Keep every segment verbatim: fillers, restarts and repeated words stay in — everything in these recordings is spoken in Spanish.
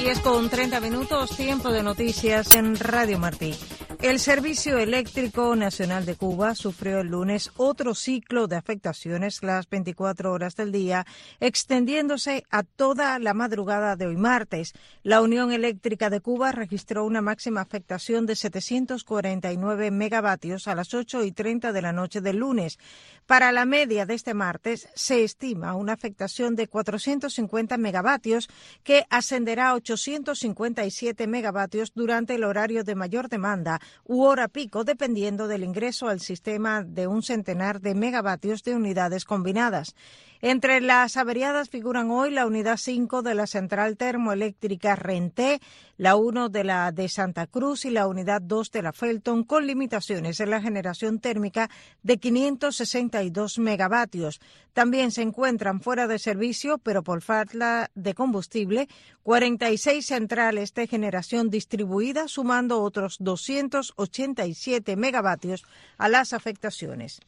diez con treinta minutos, tiempo de noticias en Radio Martí. El Servicio Eléctrico Nacional de Cuba sufrió el lunes otro ciclo de afectaciones las veinticuatro horas del día, extendiéndose a toda la madrugada de hoy martes. La Unión Eléctrica de Cuba registró una máxima afectación de setecientos cuarenta y nueve megavatios a las ocho y treinta de la noche del lunes. Para la media de este martes se estima una afectación de cuatrocientos cincuenta megavatios que ascenderá a ochocientos cincuenta y siete megavatios durante el horario de mayor demanda u hora pico, dependiendo del ingreso al sistema de un centenar de megavatios de unidades combinadas. Entre las averiadas figuran hoy la unidad cinco de la central termoeléctrica Renté, la uno de la de Santa Cruz y la unidad dos de la Felton, con limitaciones en la generación térmica de quinientos sesenta y dos megavatios. También se encuentran fuera de servicio, pero por falta de combustible, cuarenta y seis centrales de generación distribuida, sumando otros doscientos ochenta y siete megavatios a las afectaciones.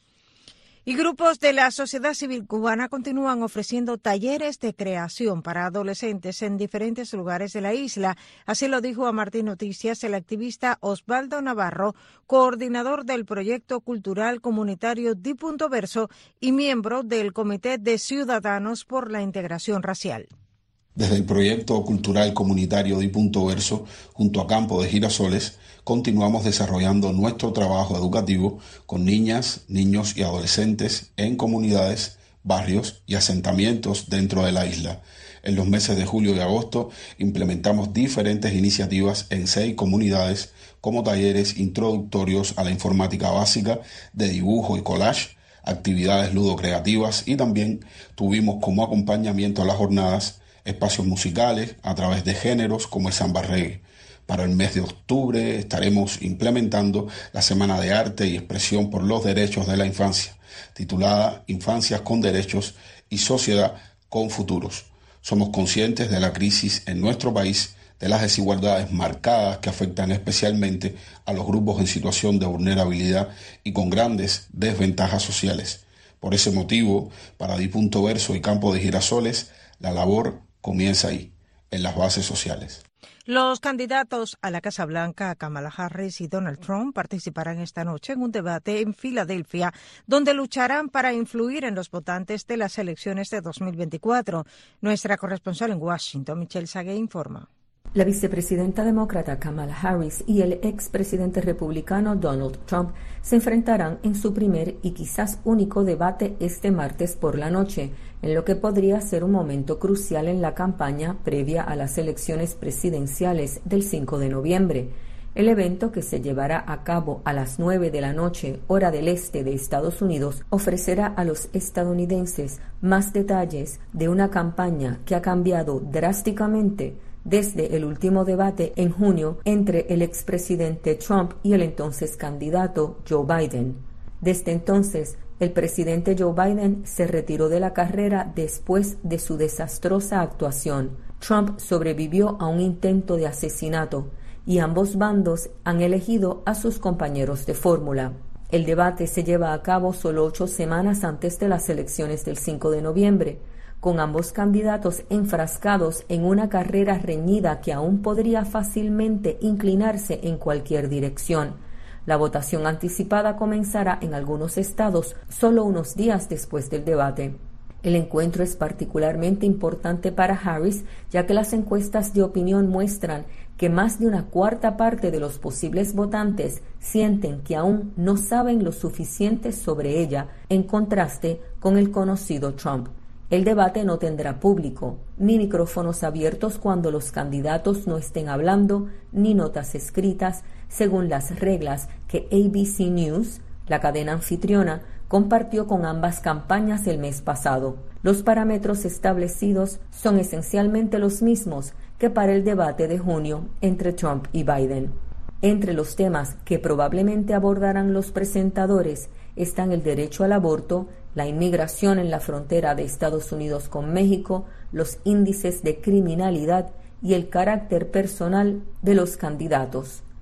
Y grupos de la sociedad civil cubana continúan ofreciendo talleres de creación para adolescentes en diferentes lugares de la isla. Así lo dijo a Martín Noticias el activista Osvaldo Navarro, coordinador del proyecto cultural comunitario Di Punto Verso y miembro del Comité de Ciudadanos por la Integración Racial. Desde el proyecto cultural comunitario Di Punto Verso, junto a Campo de Girasoles, continuamos desarrollando nuestro trabajo educativo con niñas, niños y adolescentes en comunidades, barrios y asentamientos dentro de la isla. En los meses de julio y agosto implementamos diferentes iniciativas en seis comunidades, como talleres introductorios a la informática básica de dibujo y collage, actividades ludocreativas, y también tuvimos como acompañamiento a las jornadas espacios musicales a través de géneros como el samba reggae. Para el mes de octubre estaremos implementando la Semana de Arte y Expresión por los Derechos de la Infancia, titulada Infancias con Derechos y Sociedad con Futuros. Somos conscientes de la crisis en nuestro país, de las desigualdades marcadas que afectan especialmente a los grupos en situación de vulnerabilidad y con grandes desventajas sociales. Por ese motivo, para Di Punto Verso y Campo de Girasoles, la labor comienza ahí, en las bases sociales. Los candidatos a la Casa Blanca, Kamala Harris y Donald Trump, participarán esta noche en un debate en Filadelfia, donde lucharán para influir en los votantes de las elecciones de dos mil veinticuatro. Nuestra corresponsal en Washington, Michelle Sagué, informa. La vicepresidenta demócrata Kamala Harris y el expresidente republicano Donald Trump se enfrentarán en su primer y quizás único debate este martes por la noche, en lo que podría ser un momento crucial en la campaña previa a las elecciones presidenciales del cinco de noviembre. El evento, que se llevará a cabo a las nueve de la noche, hora del este de Estados Unidos, ofrecerá a los estadounidenses más detalles de una campaña que ha cambiado drásticamente desde el último debate en junio entre el expresidente Trump y el entonces candidato Joe Biden. Desde entonces, el presidente Joe Biden se retiró de la carrera después de su desastrosa actuación. Trump sobrevivió a un intento de asesinato y ambos bandos han elegido a sus compañeros de fórmula. El debate se lleva a cabo solo ocho semanas antes de las elecciones del cinco de noviembre, con ambos candidatos enfrascados en una carrera reñida que aún podría fácilmente inclinarse en cualquier dirección. La votación anticipada comenzará en algunos estados solo unos días después del debate. El encuentro es particularmente importante para Harris, ya que las encuestas de opinión muestran que más de una cuarta parte de los posibles votantes sienten que aún no saben lo suficiente sobre ella, en contraste con el conocido Trump. El debate no tendrá público, ni micrófonos abiertos cuando los candidatos no estén hablando, ni notas escritas, según las reglas que A B C News, la cadena anfitriona, compartió con ambas campañas el mes pasado. Los parámetros establecidos son esencialmente los mismos que para el debate de junio entre Trump y Biden. Entre los temas que probablemente abordarán los presentadores están el derecho al aborto, la inmigración en la frontera de Estados Unidos con México, los índices de criminalidad y el carácter personal de los candidatos.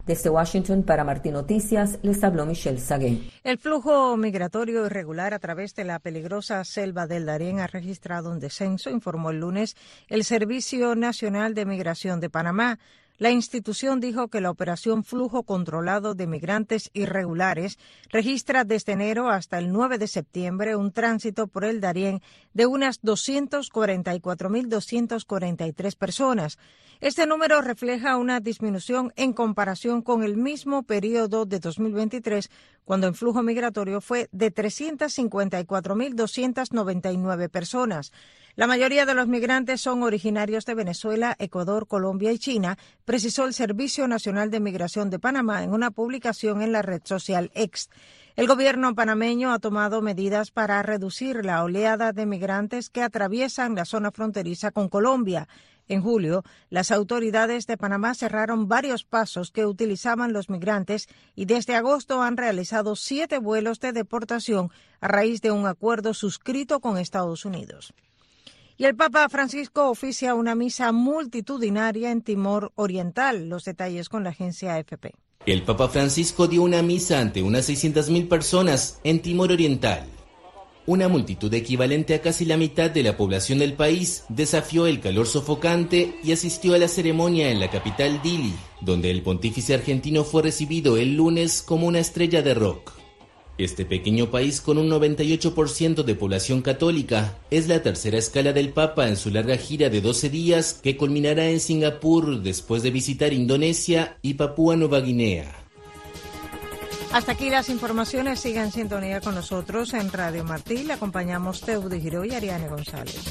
Desde Washington, para Martí Noticias, les habló Michelle Sagué. El flujo migratorio irregular a través de la peligrosa selva del Darién ha registrado un descenso, informó el lunes el Servicio Nacional de Migración de Panamá. La institución dijo que la operación Flujo Controlado de Migrantes Irregulares registra desde enero hasta el nueve de septiembre un tránsito por el Darién de unas doscientas cuarenta y cuatro mil doscientas cuarenta y tres personas. Este número refleja una disminución en comparación con el mismo periodo de dos mil veintitrés, cuando el flujo migratorio fue de trescientas cincuenta y cuatro mil doscientas noventa y nueve personas. La mayoría de los migrantes son originarios de Venezuela, Ecuador, Colombia y China, precisó el Servicio Nacional de Migración de Panamá en una publicación en la red social X. El gobierno panameño ha tomado medidas para reducir la oleada de migrantes que atraviesan la zona fronteriza con Colombia. En julio, las autoridades de Panamá cerraron varios pasos que utilizaban los migrantes y desde agosto han realizado siete vuelos de deportación a raíz de un acuerdo suscrito con Estados Unidos. Y el Papa Francisco oficia una misa multitudinaria en Timor Oriental. Los detalles con la agencia A F P. El Papa Francisco dio una misa ante unas seiscientas mil personas en Timor Oriental. Una multitud equivalente a casi la mitad de la población del país desafió el calor sofocante y asistió a la ceremonia en la capital Dili, donde el pontífice argentino fue recibido el lunes como una estrella de rock. Este pequeño país con un noventa y ocho por ciento de población católica es la tercera escala del Papa en su larga gira de doce días que culminará en Singapur después de visitar Indonesia y Papúa Nueva Guinea. Hasta aquí las informaciones. Sigan en sintonía con nosotros en Radio Martí. Le acompañamos Teudi Giró y Ariane González.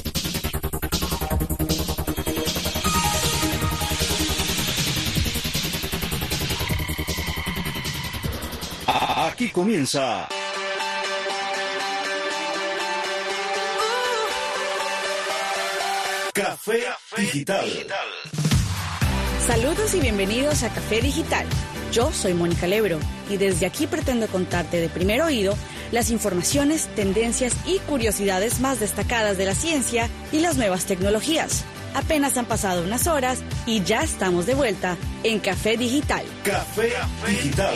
Aquí comienza Café Digital. Saludos y bienvenidos a Café Digital. Yo soy Mónica Lebro y desde aquí pretendo contarte de primer oído las informaciones, tendencias y curiosidades más destacadas de la ciencia y las nuevas tecnologías. Apenas han pasado unas horas y ya estamos de vuelta en Café Digital. Café Digital.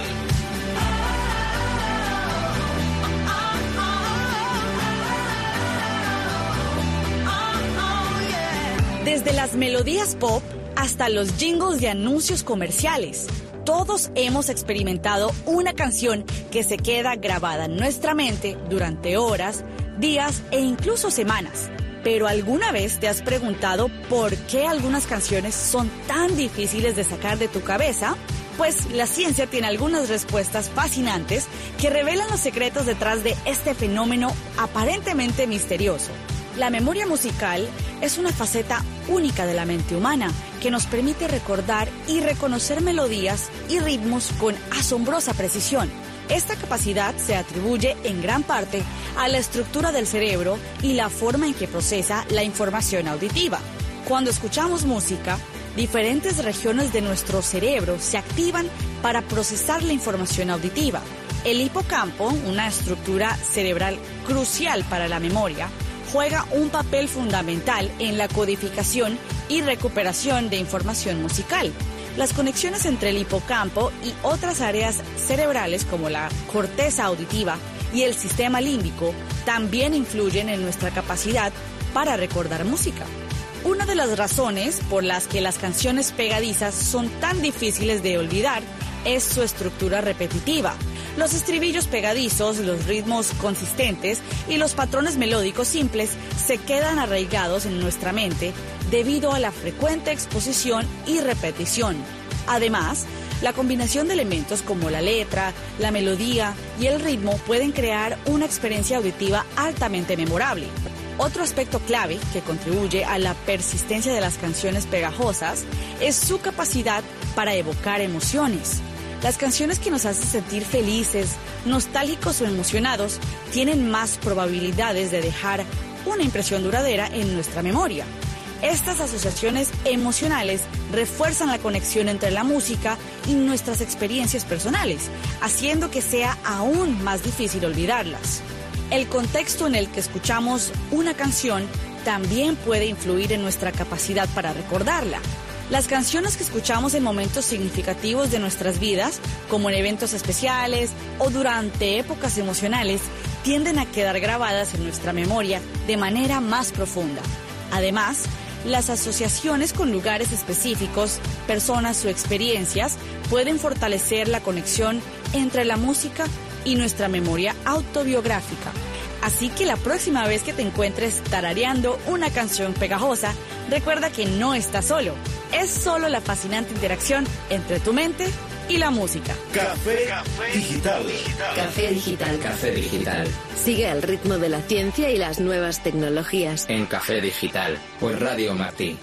Desde las melodías pop hasta los jingles de anuncios comerciales, todos hemos experimentado una canción que se queda grabada en nuestra mente durante horas, días e incluso semanas. Pero ¿alguna vez te has preguntado por qué algunas canciones son tan difíciles de sacar de tu cabeza? Pues la ciencia tiene algunas respuestas fascinantes que revelan los secretos detrás de este fenómeno aparentemente misterioso. La memoria musical es una faceta única de la mente humana que nos permite recordar y reconocer melodías y ritmos con asombrosa precisión. Esta capacidad se atribuye en gran parte a la estructura del cerebro y la forma en que procesa la información auditiva. Cuando escuchamos música, diferentes regiones de nuestro cerebro se activan para procesar la información auditiva. El hipocampo, una estructura cerebral crucial para la memoria, juega un papel fundamental en la codificación y recuperación de información musical. Las conexiones entre el hipocampo y otras áreas cerebrales como la corteza auditiva y el sistema límbico también influyen en nuestra capacidad para recordar música. Una de las razones por las que las canciones pegadizas son tan difíciles de olvidar es su estructura repetitiva. Los estribillos pegadizos, los ritmos consistentes y los patrones melódicos simples se quedan arraigados en nuestra mente debido a la frecuente exposición y repetición. Además, la combinación de elementos como la letra, la melodía y el ritmo pueden crear una experiencia auditiva altamente memorable. Otro aspecto clave que contribuye a la persistencia de las canciones pegajosas es su capacidad para evocar emociones. Las canciones que nos hacen sentir felices, nostálgicos o emocionados tienen más probabilidades de dejar una impresión duradera en nuestra memoria. Estas asociaciones emocionales refuerzan la conexión entre la música y nuestras experiencias personales, haciendo que sea aún más difícil olvidarlas. El contexto en el que escuchamos una canción también puede influir en nuestra capacidad para recordarla. Las canciones que escuchamos en momentos significativos de nuestras vidas, como en eventos especiales o durante épocas emocionales, tienden a quedar grabadas en nuestra memoria de manera más profunda. Además, las asociaciones con lugares específicos, personas o experiencias pueden fortalecer la conexión entre la música y nuestra memoria autobiográfica. Así que la próxima vez que te encuentres tarareando una canción pegajosa, recuerda que no estás solo. Es solo la fascinante interacción entre tu mente y la música. Café, Café Digital. Café Digital. Café Digital. Sigue el ritmo de la ciencia y las nuevas tecnologías. En Café Digital, por Radio Martí.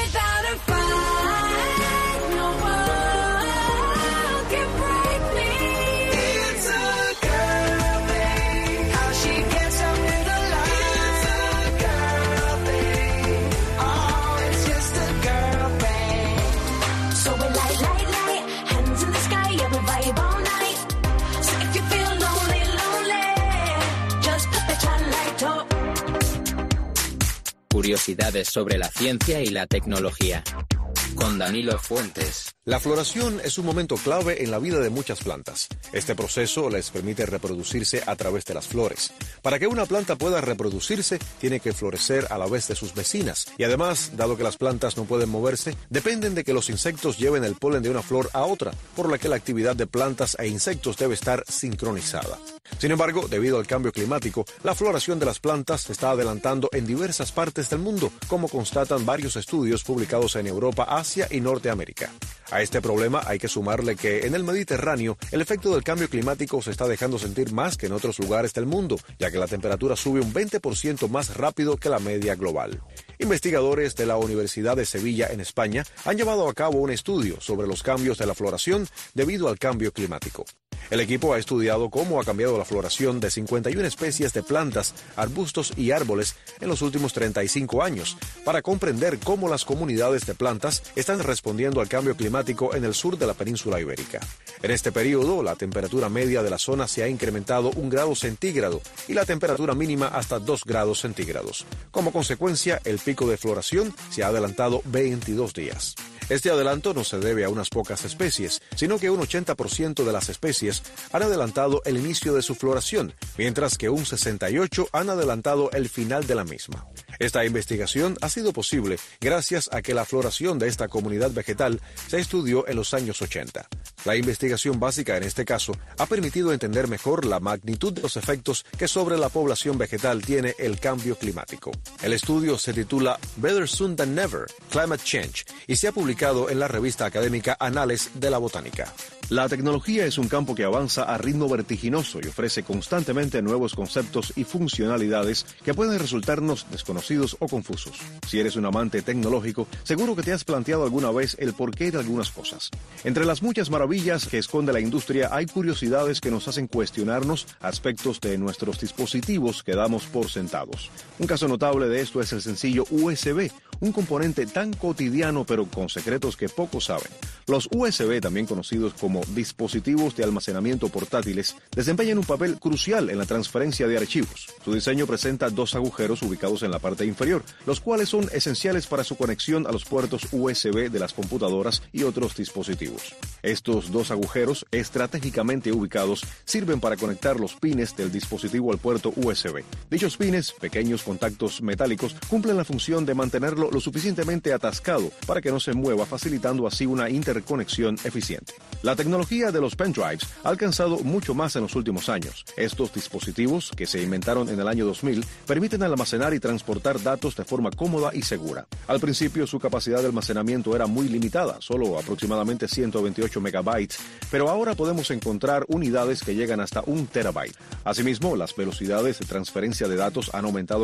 Curiosidades sobre la ciencia y la tecnología. Con Danilo Fuentes. La floración es un momento clave en la vida de muchas plantas. Este proceso les permite reproducirse a través de las flores. Para que una planta pueda reproducirse, tiene que florecer a la vez de sus vecinas. Y además, dado que las plantas no pueden moverse, dependen de que los insectos lleven el polen de una flor a otra, por lo que la actividad de plantas e insectos debe estar sincronizada. Sin embargo, debido al cambio climático, la floración de las plantas se está adelantando en diversas partes del mundo, como constatan varios estudios publicados en Europa, Asia y Norteamérica. A este problema hay que sumarle que en el Mediterráneo el efecto del cambio climático se está dejando sentir más que en otros lugares del mundo, ya que la temperatura sube un veinte por ciento más rápido que la media global. Investigadores de la Universidad de Sevilla en España han llevado a cabo un estudio sobre los cambios de la floración debido al cambio climático. El equipo ha estudiado cómo ha cambiado la floración de cincuenta y una especies de plantas, arbustos y árboles en los últimos treinta y cinco años, para comprender cómo las comunidades de plantas están respondiendo al cambio climático en el sur de la península ibérica. En este periodo, la temperatura media de la zona se ha incrementado un grado centígrado y la temperatura mínima hasta dos grados centígrados. Como consecuencia, el pico de floración se ha adelantado veintidós días. Este adelanto no se debe a unas pocas especies, sino que un ochenta por ciento de las especies han adelantado el inicio de su floración, mientras que un sesenta y ocho por ciento han adelantado el final de la misma. Esta investigación ha sido posible gracias a que la floración de esta comunidad vegetal se estudió en los años ochenta. La investigación básica en este caso ha permitido entender mejor la magnitud de los efectos que sobre la población vegetal tiene el cambio climático. El estudio se titula Better Soon Than Never, Climate Change, y se ha publicado en la revista académica Annales de la Botánica. La tecnología es un campo que avanza a ritmo vertiginoso y ofrece constantemente nuevos conceptos y funcionalidades que pueden resultarnos desconocidos o confusos. Si eres un amante tecnológico, seguro que te has planteado alguna vez el porqué de algunas cosas. Entre las muchas maravillas que esconde la industria hay curiosidades que nos hacen cuestionarnos aspectos de nuestros dispositivos que damos por sentados. Un caso notable de esto es el sencillo U S B, un componente tan cotidiano pero con secretos que pocos saben. Los U S B, también conocidos como dispositivos de almacenamiento portátiles, desempeñan un papel crucial en la transferencia de archivos. Su diseño presenta dos agujeros ubicados en la parte inferior, los cuales son esenciales para su conexión a los puertos U S B de las computadoras y otros dispositivos. Estos dos agujeros, estratégicamente ubicados, sirven para conectar los pines del dispositivo al puerto U S B. Dichos pines, pequeños contactos metálicos, cumplen la función de mantenerlo lo suficientemente atascado para que no se mueva, facilitando así una interconexión eficiente. La tecnología de los pendrives ha alcanzado mucho más en los últimos años. Estos dispositivos, que se inventaron en el año dos mil, permiten almacenar y transportar datos de forma cómoda y segura. Al principio su capacidad de almacenamiento era muy limitada, solo aproximadamente ciento veintiocho megabytes, pero ahora podemos encontrar unidades que llegan hasta un terabyte. Asimismo, las velocidades de transferencia de datos han aumentado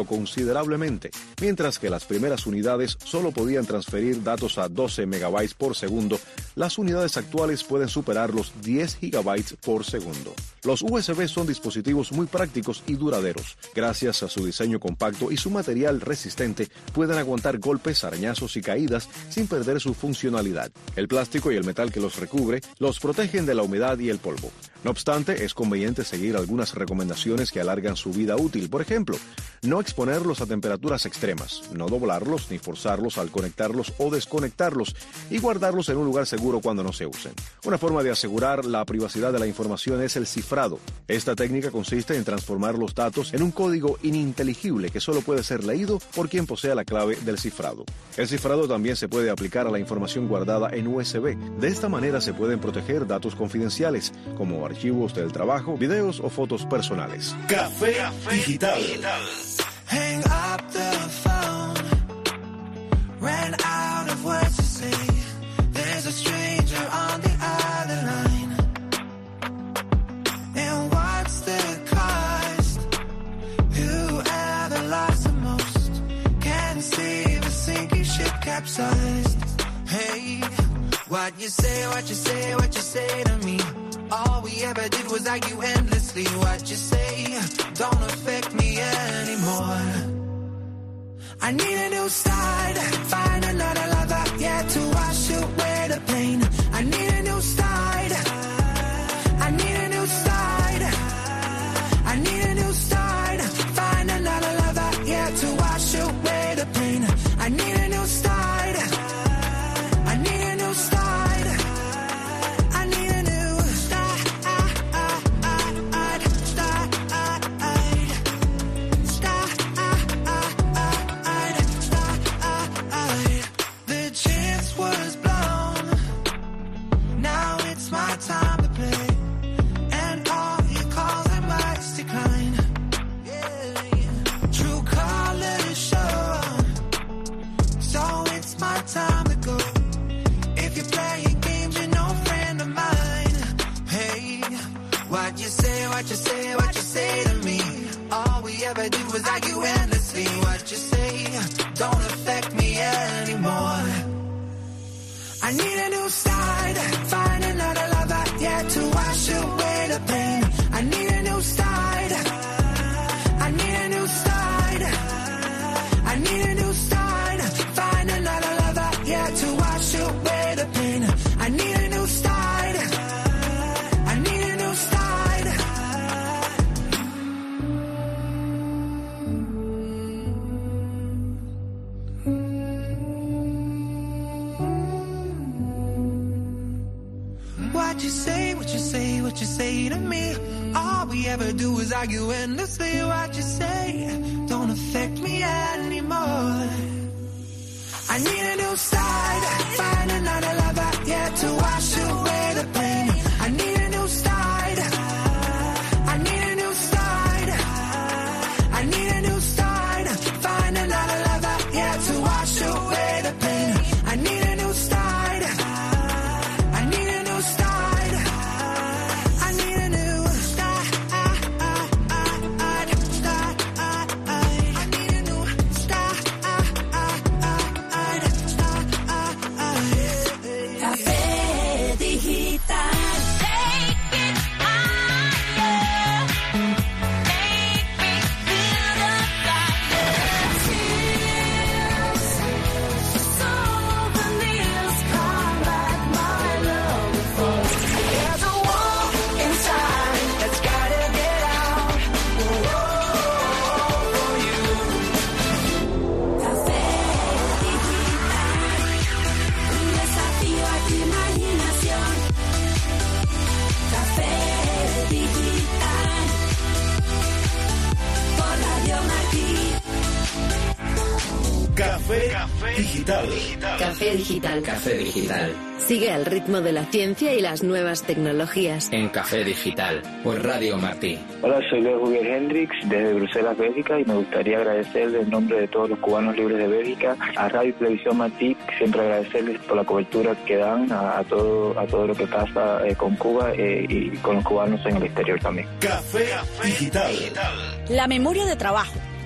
considerablemente, mientras que las primeras unidades solo podían transferir datos a doce megabytes por segundo las unidades actuales pueden superar los diez gigabytes por segundo. Los U S B son dispositivos muy prácticos y duraderos. Gracias a su diseño compacto y su material resistente, pueden aguantar golpes, arañazos y caídas sin perder su funcionalidad. El plástico y el metal que los recubre los protegen de la humedad y el polvo. No obstante, es conveniente seguir algunas recomendaciones que alargan su vida útil. Por ejemplo, no exponerlos a temperaturas extremas, no doblarlos ni forzarlos al conectarlos o desconectarlos y guardarlos en un lugar seguro cuando no se usen. Una forma de asegurar la privacidad de la información es el cifrado. Esta técnica consiste en transformar los datos en un código ininteligible que solo puede ser leído por quien posea la clave del cifrado. El cifrado también se puede aplicar a la información guardada en U S B. De esta manera se pueden proteger datos confidenciales, como archivos del trabajo, videos o fotos personales. Café Digital. Hang up the phone. Ran out of words to say. There's a stranger on the other line. And what's the cost? Whoever lost the most can save a sinking ship capsized. Hey, what you say, what you say, what you say to me? All we ever did was argue endlessly. What you say don't affect me anymore. I need a new start, find another lover, yeah, to wash away the pain. I need a new start, I need a new start, I need a new start, find another lover, yeah, to wash away the pain. I need a new start, I need a new start, I need a new start, start, start. The chance was blown, now it's my time to play, and all your calls I must decline. Yeah. True colors show, so it's my time to go. If you're playing games, you're no friend of mine. Hey, what you say, what you say, what you say to me? All we ever did was argue endlessly. What you say don't affect me anymore. I need a new start, find another lover, yeah, to wash away the pain. I need a new start, I need a new start, I need a new start, find another lover, yeah, to wash away the pain. I need a new start, I need a new start. What you say, what you say, what you say to me? All we ever do is argue endlessly. What you say don't affect me anymore. I need a new start, find another lover, yeah, to wash away the pain. I need a new start, I need a new start, I need a new start, find another lover, yeah, to wash away the pain. I need a new start, I need a new start, I need a new start, start, I need a new start. Café Digital. Café Digital. Café Digital. Café Digital. Sigue al ritmo de la ciencia y las nuevas tecnologías. En Café Digital, por Radio Martí. Hola, soy Leo Julián Hendrix desde Bruselas, Bélgica, y me gustaría agradecerle en nombre de todos los cubanos libres de Bélgica a Radio y Televisión Martí, siempre agradecerles por la cobertura que dan a, a todo a todo lo que pasa eh, con Cuba eh, y con los cubanos en el exterior también. Café Digital. La memoria de trabajo,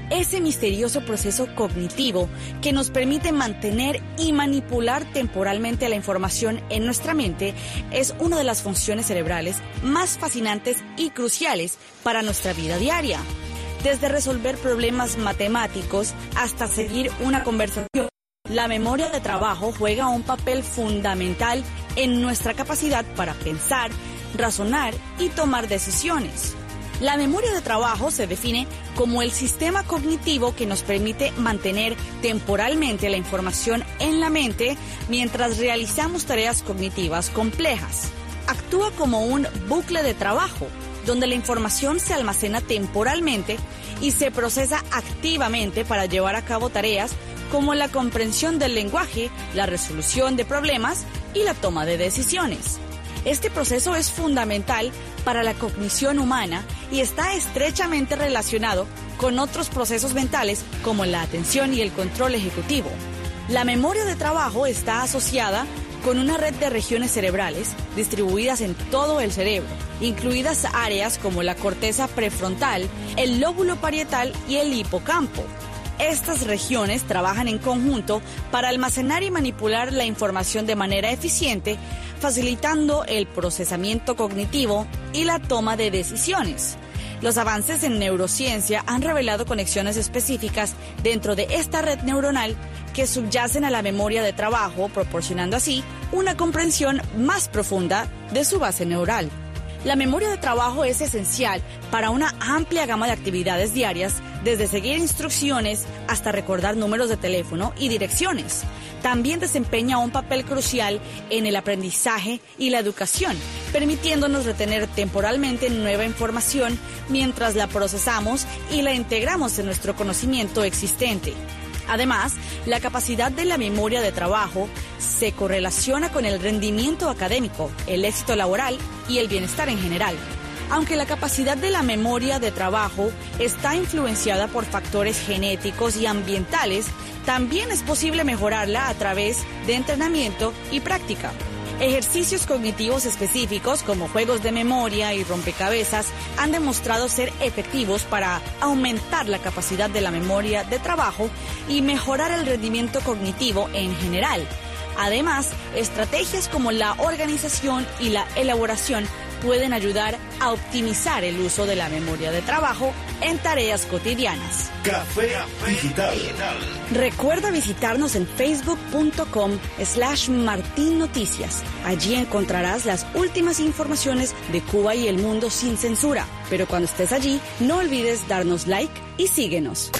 ese misterioso proceso cognitivo que nos permite mantener y manipular temporalmente la información en nuestra mente, es una de las funciones cerebrales más fascinantes y cruciales para nuestra vida diaria. Desde resolver problemas matemáticos hasta seguir una conversación, la memoria de trabajo juega un papel fundamental en nuestra capacidad para pensar, razonar y tomar decisiones. La memoria de trabajo se define como el sistema cognitivo que nos permite mantener temporalmente la información en la mente mientras realizamos tareas cognitivas complejas. Actúa como un bucle de trabajo, donde la información se almacena temporalmente y se procesa activamente para llevar a cabo tareas como la comprensión del lenguaje, la resolución de problemas y la toma de decisiones. Este proceso es fundamental para la cognición humana y está estrechamente relacionado con otros procesos mentales como la atención y el control ejecutivo. La memoria de trabajo está asociada con una red de regiones cerebrales distribuidas en todo el cerebro, incluidas áreas como la corteza prefrontal, el lóbulo parietal y el hipocampo. Estas regiones trabajan en conjunto para almacenar y manipular la información de manera eficiente, facilitando el procesamiento cognitivo y la toma de decisiones. Los avances en neurociencia han revelado conexiones específicas dentro de esta red neuronal que subyacen a la memoria de trabajo, proporcionando así una comprensión más profunda de su base neural. La memoria de trabajo es esencial para una amplia gama de actividades diarias, desde seguir instrucciones hasta recordar números de teléfono y direcciones. También desempeña un papel crucial en el aprendizaje y la educación, permitiéndonos retener temporalmente nueva información mientras la procesamos y la integramos en nuestro conocimiento existente. Además, la capacidad de la memoria de trabajo se correlaciona con el rendimiento académico, el éxito laboral y el bienestar en general. Aunque la capacidad de la memoria de trabajo está influenciada por factores genéticos y ambientales, también es posible mejorarla a través de entrenamiento y práctica. Ejercicios cognitivos específicos como juegos de memoria y rompecabezas han demostrado ser efectivos para aumentar la capacidad de la memoria de trabajo y mejorar el rendimiento cognitivo en general. Además, estrategias como la organización y la elaboración pueden ayudar a optimizar el uso de la memoria de trabajo en tareas cotidianas. Café Digital. Recuerda visitarnos en facebook.com slash Martín Noticias. Allí encontrarás las últimas informaciones de Cuba y el mundo sin censura. Pero cuando estés allí, no olvides darnos like y síguenos.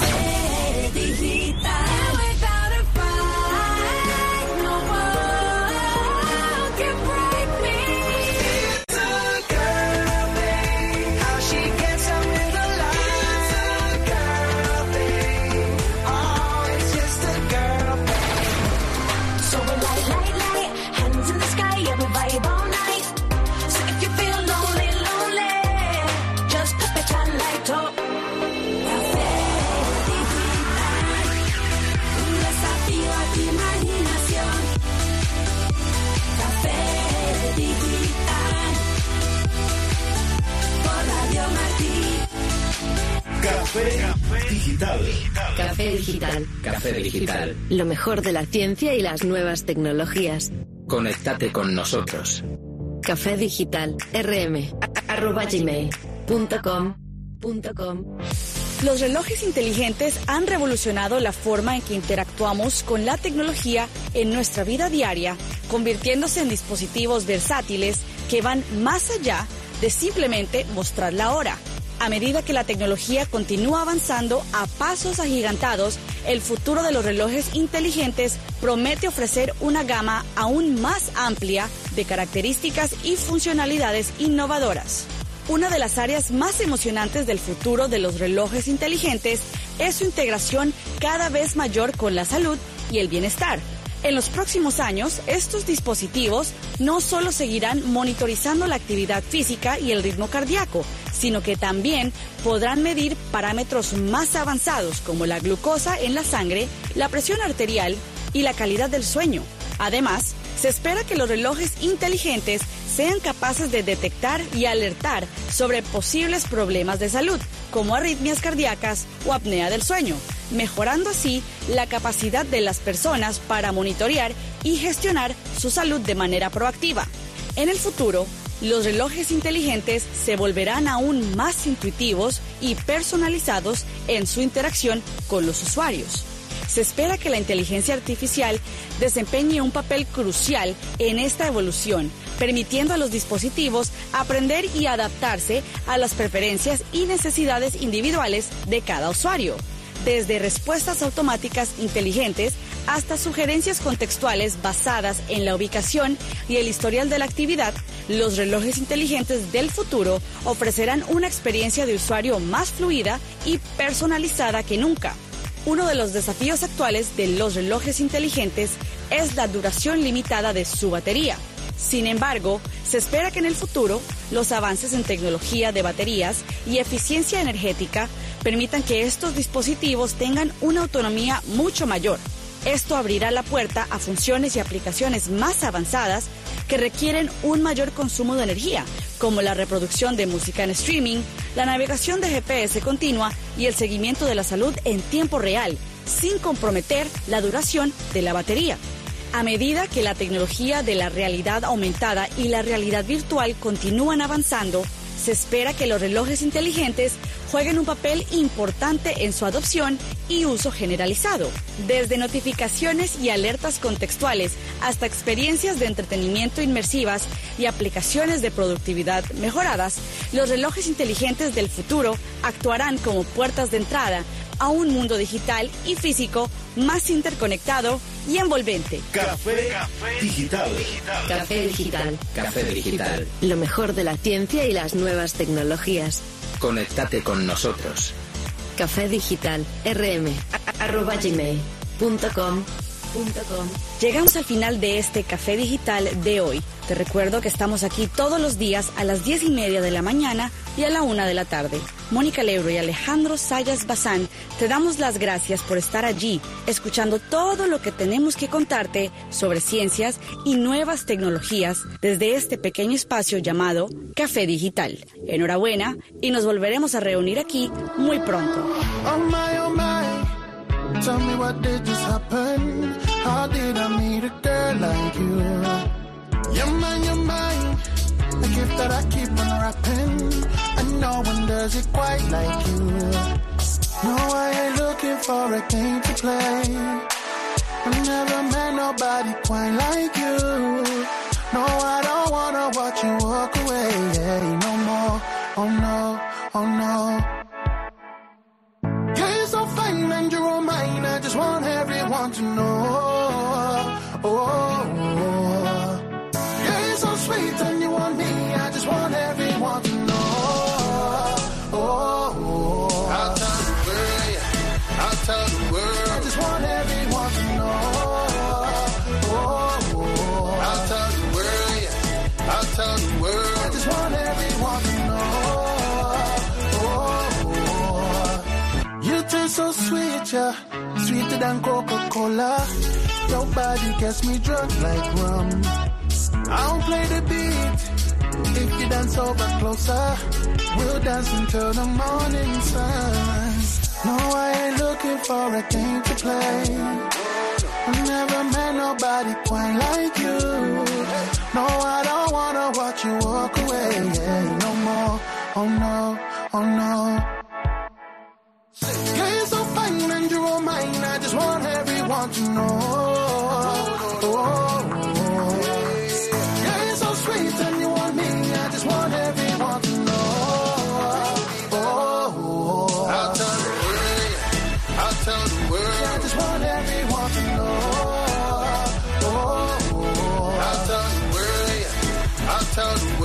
Café Digital. Café Digital. Café Digital. Café Digital. Lo mejor de la ciencia y las nuevas tecnologías. Conéctate con nosotros. Café Digital. rm arroba gmail punto com punto com. Los relojes inteligentes han revolucionado la forma en que interactuamos con la tecnología en nuestra vida diaria, convirtiéndose en dispositivos versátiles que van más allá de simplemente mostrar la hora. A medida que la tecnología continúa avanzando a pasos agigantados, el futuro de los relojes inteligentes promete ofrecer una gama aún más amplia de características y funcionalidades innovadoras. Una de las áreas más emocionantes del futuro de los relojes inteligentes es su integración cada vez mayor con la salud y el bienestar. En los próximos años, estos dispositivos no solo seguirán monitorizando la actividad física y el ritmo cardíaco, sino que también podrán medir parámetros más avanzados como la glucosa en la sangre, la presión arterial y la calidad del sueño. Además, se espera que los relojes inteligentes sean capaces de detectar y alertar sobre posibles problemas de salud, como arritmias cardíacas o apnea del sueño, mejorando así la capacidad de las personas para monitorear y gestionar su salud de manera proactiva. En el futuro, los relojes inteligentes se volverán aún más intuitivos y personalizados en su interacción con los usuarios. Se espera que la inteligencia artificial desempeñe un papel crucial en esta evolución, permitiendo a los dispositivos aprender y adaptarse a las preferencias y necesidades individuales de cada usuario. Desde respuestas automáticas inteligentes hasta sugerencias contextuales basadas en la ubicación y el historial de la actividad, los relojes inteligentes del futuro ofrecerán una experiencia de usuario más fluida y personalizada que nunca. Uno de los desafíos actuales de los relojes inteligentes es la duración limitada de su batería. Sin embargo, se espera que en el futuro los avances en tecnología de baterías y eficiencia energética permitan que estos dispositivos tengan una autonomía mucho mayor. Esto abrirá la puerta a funciones y aplicaciones más avanzadas que requieren un mayor consumo de energía, como la reproducción de música en streaming, la navegación de G P S continua y el seguimiento de la salud en tiempo real, sin comprometer la duración de la batería. A medida que la tecnología de la realidad aumentada y la realidad virtual continúan avanzando, se espera que los relojes inteligentes jueguen un papel importante en su adopción y uso generalizado. Desde notificaciones y alertas contextuales hasta experiencias de entretenimiento inmersivas y aplicaciones de productividad mejoradas, los relojes inteligentes del futuro actuarán como puertas de entrada a un mundo digital y físico más interconectado y envolvente. Café, Café Digital. Café Digital. Café Digital. Lo mejor de la ciencia y las nuevas tecnologías. Conéctate con nosotros. Café Digital. rm arroba gmail punto com. Llegamos al final de este Café Digital de hoy. Te recuerdo que estamos aquí todos los días a las diez y media de la mañana y a la una de la tarde. Mónica Lebro y Alejandro Sayas Bazán, te damos las gracias por estar allí, escuchando todo lo que tenemos que contarte sobre ciencias y nuevas tecnologías desde este pequeño espacio llamado Café Digital. Enhorabuena y nos volveremos a reunir aquí muy pronto. Oh my, oh my, tell me what did just happen. How did I meet a girl like you? You're mine, you're mine, a gift that I keep on wrapping. And no one does it quite like you. No, I ain't looking for a game to play. I never met nobody quite like you. No, I don't wanna watch you walk away, yeah, no more, oh no, oh no. You're so fine and you're all mine, I just want everyone to know. Oh, oh, oh. You're so sweet and you want me, I just want everyone to know. Oh, oh, oh. I'll tell the world, yeah. I'll tell the world. I just want everyone to know. Oh, oh. I'll tell the world, yeah. I'll tell the world. I just want everyone to know. Oh, oh. You taste so sweet, yeah. Sweeter than Coca-Cola. Your body gets me drunk like rum. I don't play the beat. If you dance over closer, we'll dance until the morning sun. No, I ain't looking for a game to play. I never met nobody quite like you. No, I don't wanna watch you walk away, yeah, no more. Oh no, oh no. You're so fine and you're all mine, I just want everyone to know. Oh, oh, oh. You're so sweet and you want me, I just want everyone to know. Oh, oh. I'll tell the world, yeah. I'll tell the world. I just want everyone to know. Oh, oh. I'll tell the world, yeah. I'll tell the world.